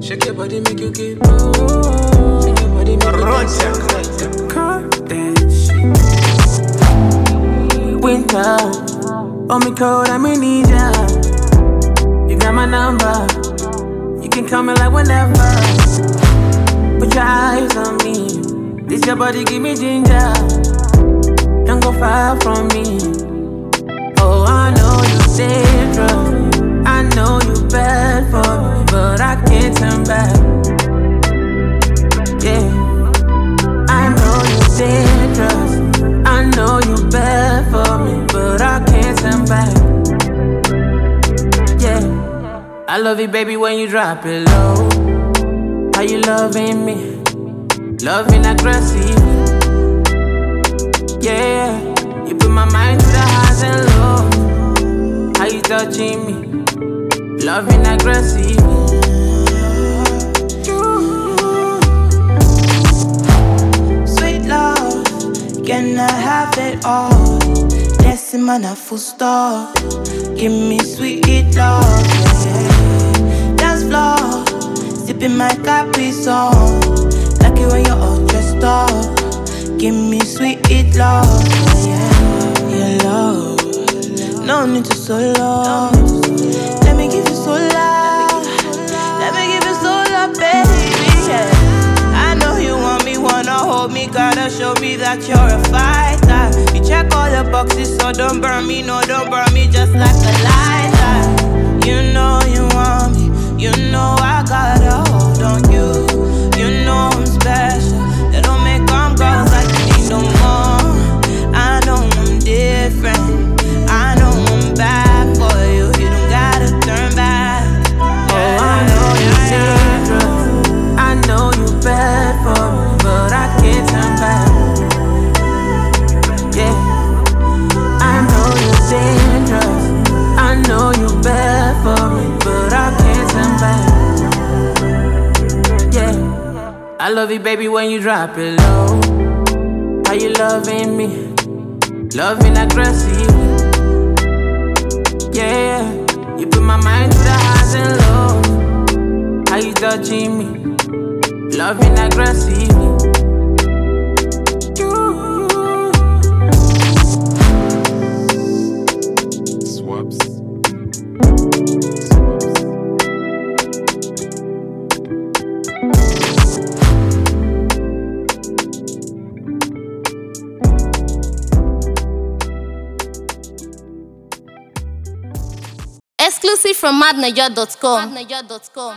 Shake your body, make you get low. Shake your body, make you get low. Cut that shit. Winter, on me cold, I'm in need ya. You got my number, you can call me like whenever. Put your eyes on me, this your body give me ginger. Don't go far from me. Oh, I know you dangerous, I know you bad for me, but I can't turn back. Yeah, I know you dangerous, I know you bad for me, but I can't turn back. Yeah, I love you, baby, when you drop it low. How you loving me? Loving aggressive. Yeah, you put my mind to the highs and lows. How you touching me? Loving aggressive. Sweet love, can I have it all? Yes, man, a full stop. Give me sweet love, yeah. Dance floor, sipping my Capri Sun. Like it when you're all dressed up. Give me sweet love, yeah. Your love, no need to solo. Let me give you so love. Let me give you so love, baby, yeah. I know you want me, wanna hold me. Gotta show me that you're a fighter. You check all the boxes, so don't burn me. No, don't burn me just like a lighter. You know you want me. You know I got a hold on you. You know I'm special. They don't make girls like me no more. I know I'm different. I know I'm bad for you. You don't gotta turn back. Oh, I know you're dangerous, I know you bad for me, but I can't turn back. Yeah, I know you're dangerous, I know you bad for me, but I can't turn back. Yeah, I love you, baby, when you drop it low. How you loving me? Loving aggressive. Yeah, you put my mind to the highs and lows. How you touching me? Loving aggressive. Swaps. Exclusive from madnaja.com.